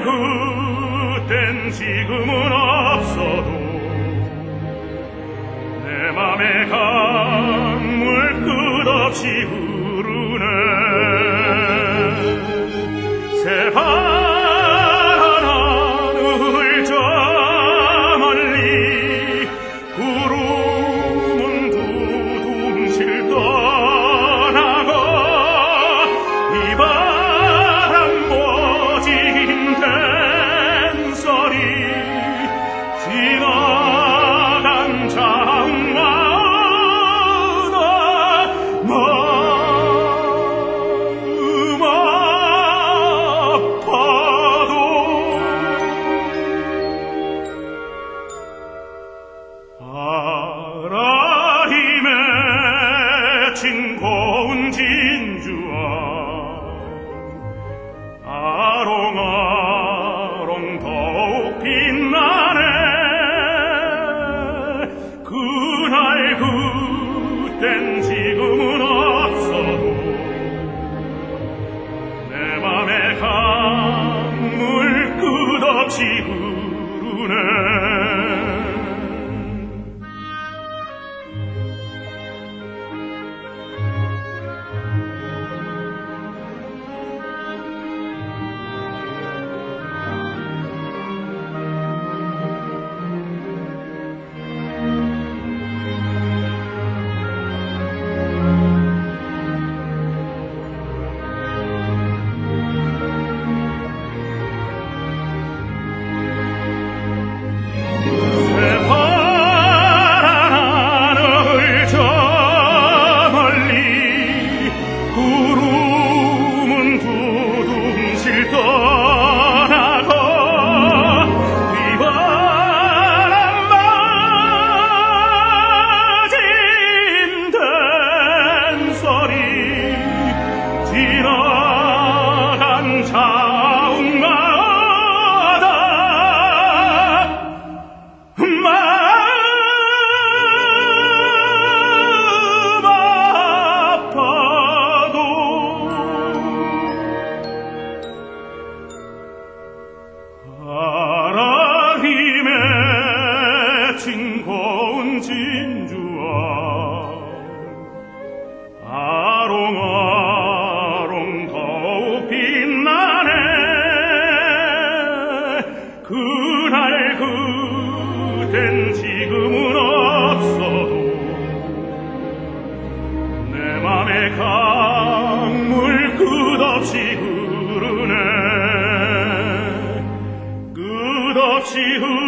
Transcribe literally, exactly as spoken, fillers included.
그땐 지금은 없어도 내 맘에 강물 끝없이 흐르네. 새파란 하늘 저 멀리 구름은 두둥실 떠나고 이 바람 모진 댄소리 지나간 장마다 마음 아파도 아라리 맺힌 고운 진주와 아롱아롱 더욱 빛나네. 그날 그땐 지금은 없어도 내 맘에 강물 끝없이 흐르네. 새파란 하늘 저 멀리 구름은 두둥실 떠나고 휘바람 맞은 댄소리 지나간 자웅마다 마음 아파도 아라리 맺힌 고운 진주와 아롱아롱 더욱 빛나네. 그날 그땐 지금은 없어도 내 맘에 강물 끝없이 흐르네. 끝없이 흐르네.